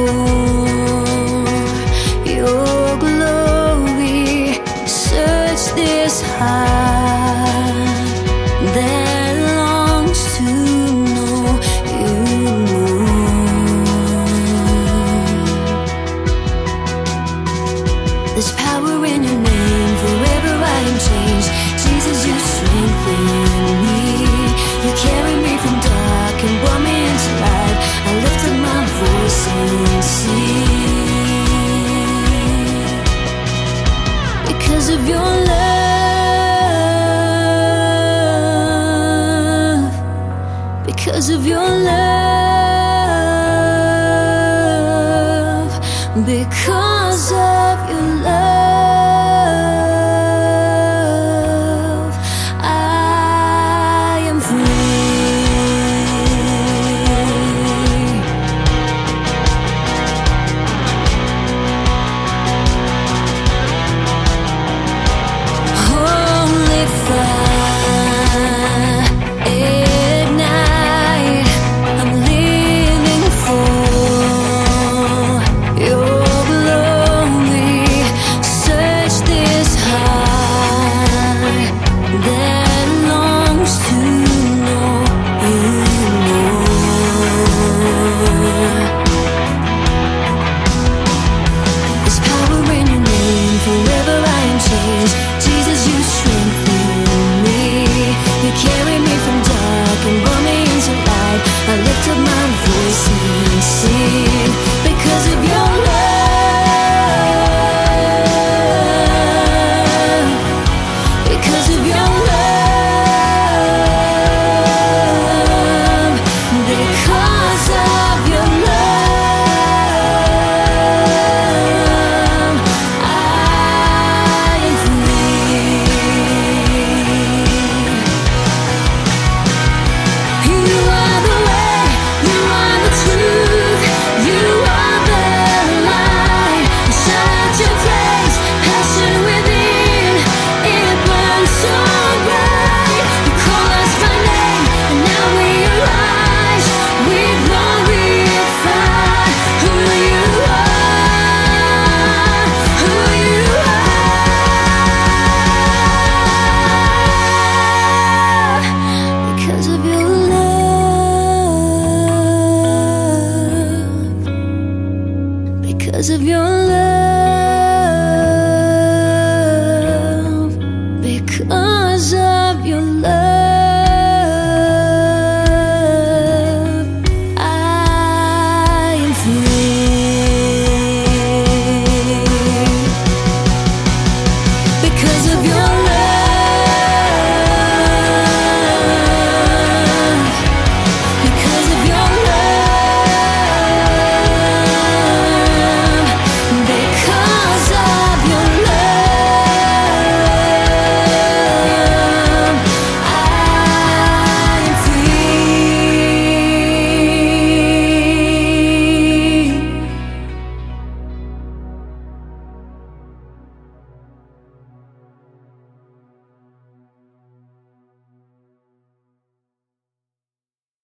for your glory. Search this heart that longs to know you more. There's power in your name, forever I am changed. Jesus, you strengthen me. You carry me from dark and brought me into light. I lift up my voice and sing because of your love, because of your love, because of your love, I am free. Holy fire, ignite. I'm living for your glory. Search this heart that longs to know you more. There's power in your name, forever I am changed. Jesus, you strengthen me. You carry me from dark and brought me into light. I lift up my voice and sing because of your love, because of your love, because of your love, I am free. You are the way, you are the truth, you are the light. Such a place, passion within, it burns so bright. You call us by name, and now we arise. We glorify who you are, who you are, because of your love, because of your love.